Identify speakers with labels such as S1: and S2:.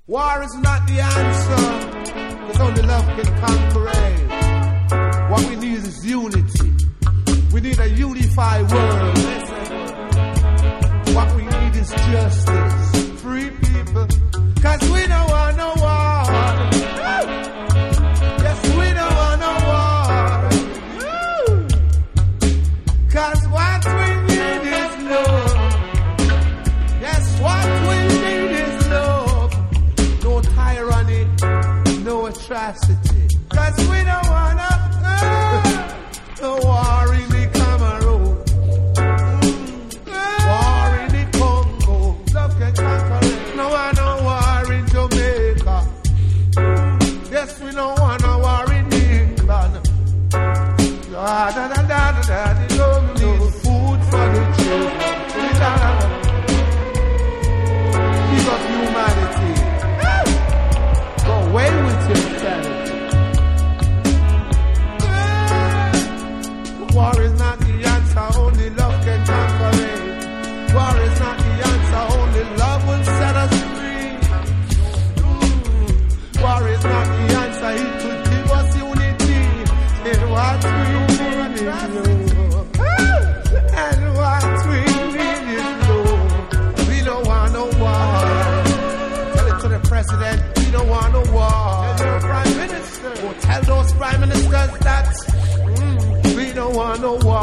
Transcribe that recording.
S1: War is not the answer, because only love can conquer it. What we need is unity. We need a unified world. What we need is justice. Free people, because we don't want no war. Yes, we don't want no war. Because what we need is love. Yes, what we need is love. No tyranny, no atrocity. Because we don't want no war in the Cameroon. War in the Congo. Love can conquer it. No war in Jamaica. Yes, we don't want no war in England. No food for the children. Give up humanity. Go away with yourself. War is not the answer, only love can conquer it. War is not the answer, only love will set us free. War is not the answer, it could give us unity in what we need is love. And what we need is love. We don't want no war. Tell it to the president, we don't want no war. Tell your prime minister, tell those prime ministers that we don't want no war.